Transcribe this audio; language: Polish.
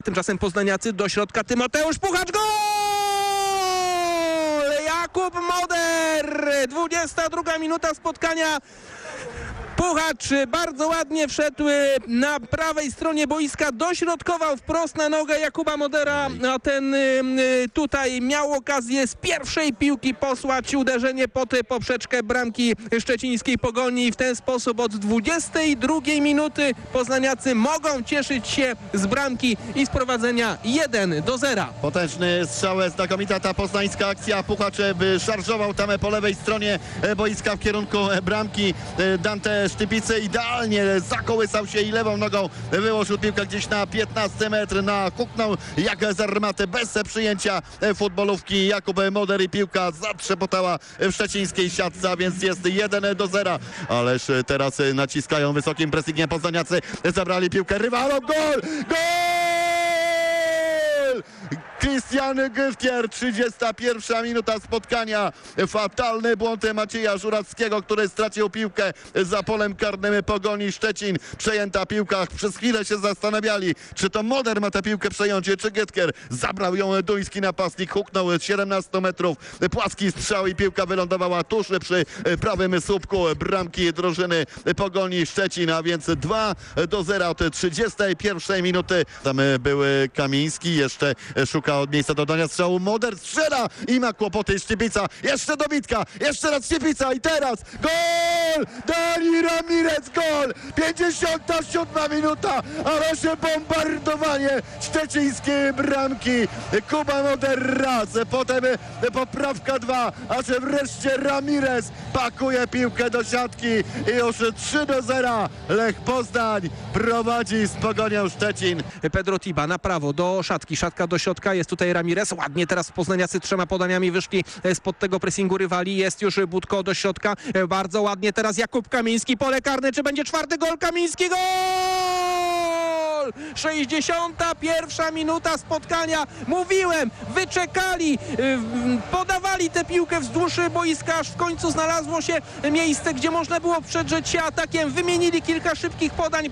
Tymczasem poznaniacy do środka, Tymoteusz Puchacz, gol! Jakub Moder, 22 minuta spotkania. Puchacz bardzo ładnie wszedł na prawej stronie boiska, dośrodkował wprost na nogę Jakuba Modera, a ten tutaj miał okazję z pierwszej piłki posłać uderzenie pod poprzeczkę bramki szczecińskiej Pogoni i w ten sposób od 22 minuty poznaniacy mogą cieszyć się z bramki i z prowadzenia 1-0. Potężny strzał, znakomita ta poznańska akcja. Puchacz szarżował tam po lewej stronie boiska w kierunku bramki. Dante Sztypicy idealnie zakołysał się i lewą nogą wyłożył piłkę gdzieś na 15 metr, huknął jak z armaty bez przyjęcia futbolówki Jakub Moder i piłka zatrzepotała w szczecińskiej siatce, a więc jest 1-0. Ależ teraz naciskają wysokim pressingiem poznaniacy, zabrali piłkę rywalom, gol! Gol! Christian Günther, 31 minuta spotkania. Fatalny błąd Macieja Żurawskiego, który stracił piłkę za polem karnym Pogoni Szczecin. Przejęta piłka, przez chwilę się zastanawiali, czy to Moder ma tę piłkę przejąć, czy Günther. Zabrał ją duński napastnik, huknął z 17 metrów. Płaski strzał i piłka wylądowała tuż przy prawym słupku bramki drużyny Pogoni Szczecin, a więc 2-0 od 31 minuty. Tam był Kamiński, jeszcze szuka od miejsca dodania strzału. Moder strzela i ma kłopoty. Sztypica, jeszcze do Witka, jeszcze raz Sztypica i teraz gol! Dani Ramirez, gol! 57 minuta, ale się bombardowanie szczecińskiej bramki. Kuba Moder raz, potem poprawka 2, aż wreszcie Ramirez pakuje piłkę do siatki i już 3-0. Lech Poznań prowadzi z Pogonią Szczecin. Pedro Tiba na prawo do szatki, szatka do środka, jest tutaj Ramirez, ładnie teraz poznaniacy 3 podaniami wyszli spod tego pressingu rywali, jest już Budko do środka, bardzo ładnie teraz Jakub Kamiński, pole karne, czy będzie 4. gol? Kamiński, gol! 61 minuta spotkania, mówiłem, wyczekali, podawali tę piłkę wzdłuż boiska, aż w końcu znalazło się miejsce, gdzie można było przedrzeć się atakiem, wymienili kilka szybkich podań.